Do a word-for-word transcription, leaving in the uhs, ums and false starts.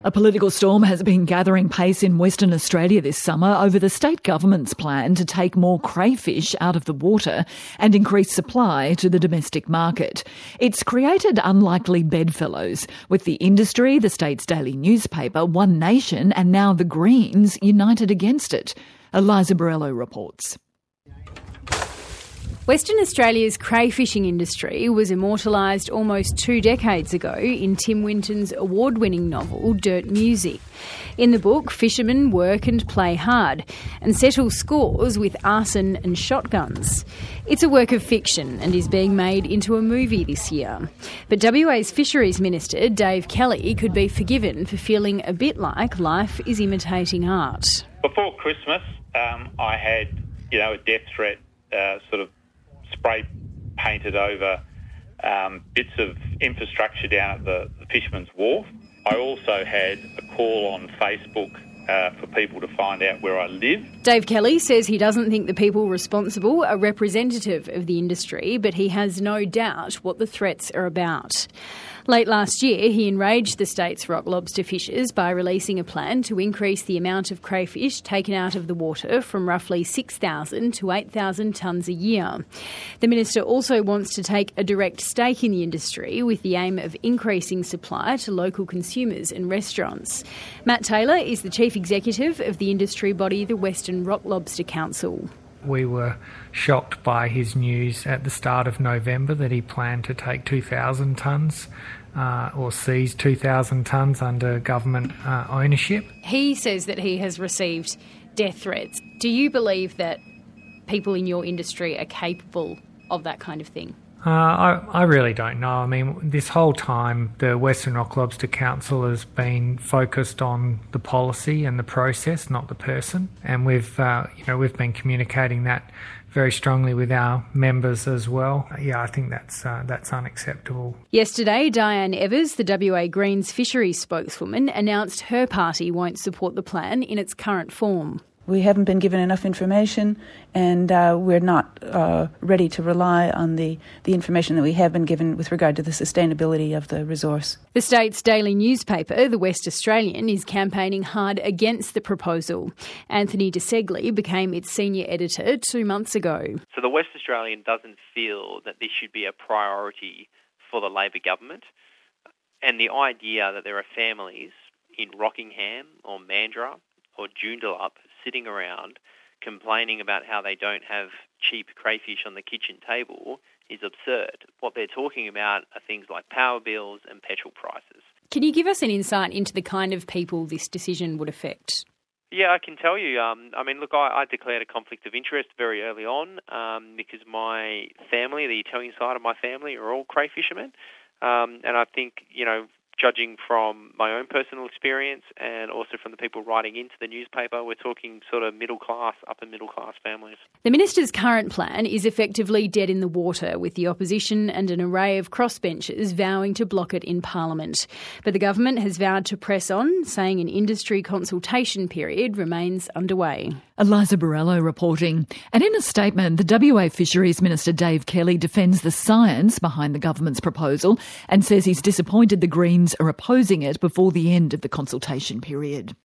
A political storm has been gathering pace in Western Australia this summer over the state government's plan to take more crayfish out of the water and increase supply to the domestic market. It's created unlikely bedfellows, with the industry, the state's daily newspaper, One Nation and now the Greens united against it. Eliza Borello reports. Western Australia's crayfishing industry was immortalised almost two decades ago in Tim Winton's award-winning novel Dirt Music. In the book, fishermen work and play hard and settle scores with arson and shotguns. It's a work of fiction and is being made into a movie this year. But W A's Fisheries Minister, Dave Kelly, could be forgiven for feeling a bit like life is imitating art. Before Christmas, um, I had, you know, a death threat uh, sort of spray painted over um, bits of infrastructure down at the, the Fisherman's Wharf. I also had a call on Facebook uh, for people to find out where I live. Dave Kelly says he doesn't think the people responsible are representative of the industry, but he has no doubt what the threats are about. Late last year, he enraged the state's rock lobster fishers by releasing a plan to increase the amount of crayfish taken out of the water from roughly six thousand to eight thousand tonnes a year. The minister also wants to take a direct stake in the industry with the aim of increasing supply to local consumers and restaurants. Matt Taylor is the chief executive of the industry body, the Western Rock Lobster Council. We were shocked by his news at the start of November that he planned to take two thousand tonnes uh, or seize two thousand tonnes under government uh, ownership. He says that he has received death threats. Do you believe that people in your industry are capable of that kind of thing? Uh, I, I really don't know. I mean, this whole time, the Western Rock Lobster Council has been focused on the policy and the process, not the person. And we've, uh, you know, we've been communicating that very strongly with our members as well. Yeah, I think that's uh, that's unacceptable. Yesterday, Diane Evers, the W A Greens fisheries spokeswoman, announced her party won't support the plan in its current form. We haven't been given enough information, and uh, we're not uh, ready to rely on the, the information that we have been given with regard to the sustainability of the resource. The state's daily newspaper, The West Australian, is campaigning hard against the proposal. Anthony DeSegli became its senior editor two months ago. So The West Australian doesn't feel that this should be a priority for the Labor government, and the idea that there are families in Rockingham or Mandurah or Joondalup sitting around complaining about how they don't have cheap crayfish on the kitchen table is absurd. What they're talking about are things like power bills and petrol prices. Can you give us an insight into the kind of people this decision would affect? Yeah, I can tell you. Um, I mean, look, I, I declared a conflict of interest very early on um, because my family, the Italian side of my family, are all crayfishermen. Um, and I think, you know, judging from my own personal experience and also from the people writing into the newspaper, we're talking sort of middle class, upper middle class families. The minister's current plan is effectively dead in the water, with the opposition and an array of crossbenchers vowing to block it in Parliament. But the government has vowed to press on, saying an industry consultation period remains underway. Eliza Borello reporting. And in a statement, the W A Fisheries Minister Dave Kelly defends the science behind the government's proposal and says he's disappointed the Greens are opposing it before the end of the consultation period.